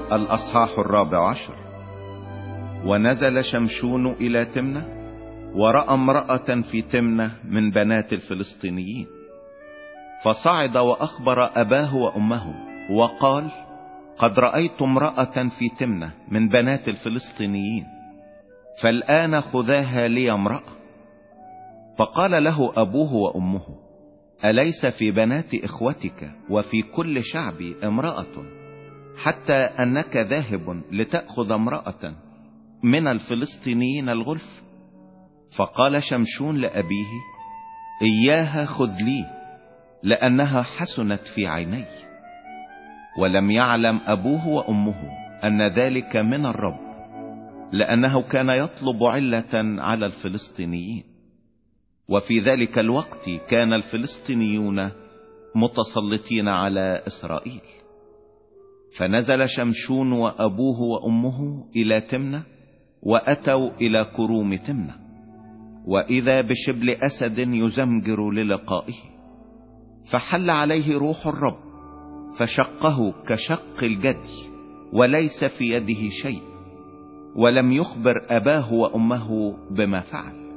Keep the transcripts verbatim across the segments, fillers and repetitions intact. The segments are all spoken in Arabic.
الأصحاح الرابع عشر. ونزل شمشون إلى تمنة، ورأى امرأة في تمنة من بنات الفلسطينيين، فصعد وأخبر أباه وأمه وقال: قد رأيت امرأة في تمنة من بنات الفلسطينيين، فالآن خذاها لي امرأة. فقال له أبوه وأمه: أليس في بنات إخوتك وفي كل شعبي امرأة، حتى أنك ذاهب لتأخذ امرأة من الفلسطينيين الغلف؟ فقال شمشون لأبيه: إياها خذ لي، لأنها حسنت في عيني. ولم يعلم أبوه وأمه أن ذلك من الرب، لأنه كان يطلب علة على الفلسطينيين. وفي ذلك الوقت كان الفلسطينيون متسلطين على إسرائيل. فنزل شمشون وأبوه وأمه إلى تمنة، وأتوا إلى كروم تمنة، وإذا بشبل أسد يزمجر للقائه، فحل عليه روح الرب فشقه كشق الجدي، وليس في يده شيء، ولم يخبر أباه وأمه بما فعل.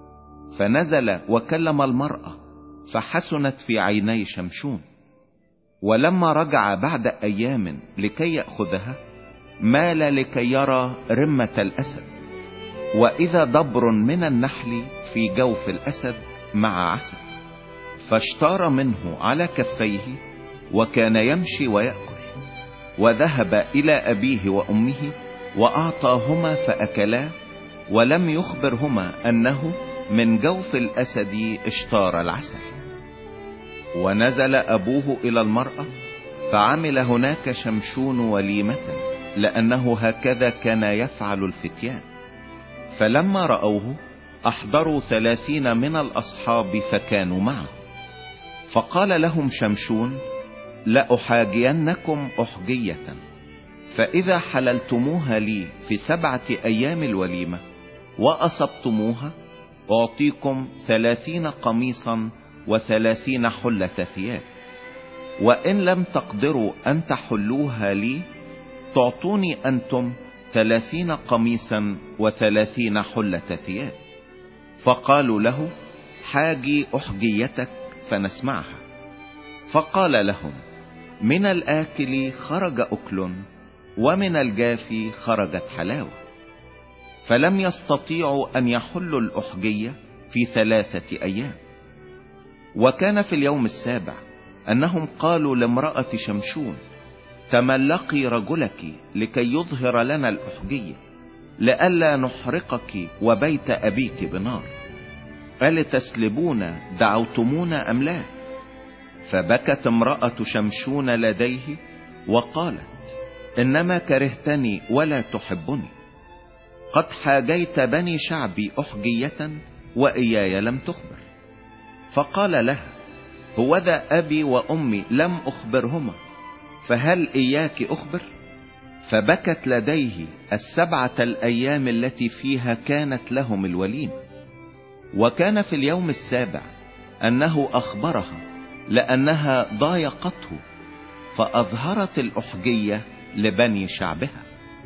فنزل وكلم المرأة فحسنت في عيني شمشون. ولما رجع بعد أيام لكي يأخذها، مال لكي يرى رمة الأسد، وإذا دبر من النحل في جوف الأسد مع عسل، فاشتار منه على كفيه، وكان يمشي ويأكل. وذهب إلى أبيه وأمه وأعطاهما فأكلا، ولم يخبرهما أنه من جوف الأسد اشتار العسل. ونزل أبوه إلى المرأة، فعمل هناك شمشون وليمة، لأنه هكذا كان يفعل الفتيان. فلما رأوه أحضروا ثلاثين من الأصحاب فكانوا معه. فقال لهم شمشون: لأحاجينكم أحجية، فإذا حللتموها لي في سبعة أيام الوليمة وأصبتموها، أعطيكم ثلاثين قميصا وثلاثين حلة ثياب. وإن لم تقدروا أن تحلوها لي، تعطوني أنتم ثلاثين قميصا وثلاثين حلة ثياب. فقالوا له: حاجي أحجيتك فنسمعها. فقال لهم: من الآكل خرج أكل، ومن الجافي خرجت حلاوة. فلم يستطيعوا أن يحلوا الأحجية في ثلاثة أيام. وكان في اليوم السابع أنهم قالوا لامرأة شمشون: تملقي رجلك لكي يظهر لنا الأحجية، لئلا نحرقك وبيت أبيك بنار. ألتسلبون دعوتمونا أم لا؟ فبكت امرأة شمشون لديه وقالت: إنما كرهتني ولا تحبني، قد حاجيت بني شعبي أحجية وإياي لم تخبر. فقال لها: هوذا أبي وأمي لم أخبرهما، فهل إياك أخبر؟ فبكت لديه السبعة الأيام التي فيها كانت لهم الوليم. وكان في اليوم السابع أنه أخبرها، لأنها ضايقته، فأظهرت الأحجية لبني شعبها.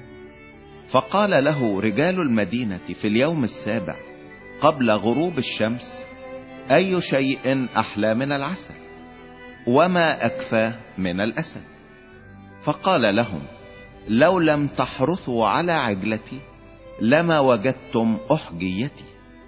فقال له رجال المدينة في اليوم السابع قبل غروب الشمس: أي شيء أحلى من العسل، وما أكفى من الأسد؟ فقال لهم: لو لم تحرثوا على عجلتي لما وجدتم أحجيتي.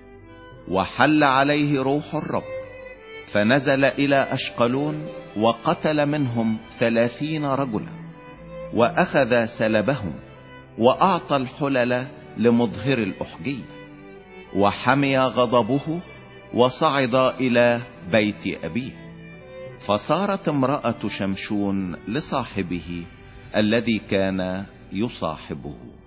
وحل عليه روح الرب، فنزل إلى أشقلون، وقتل منهم ثلاثين رجلا، وأخذ سلبهم، وأعطى الحلل لمظهر الأحجية. وحمي غضبه، وصعد إلى بيت أبيه. فصارت امرأة شمشون لصاحبه الذي كان يصاحبه.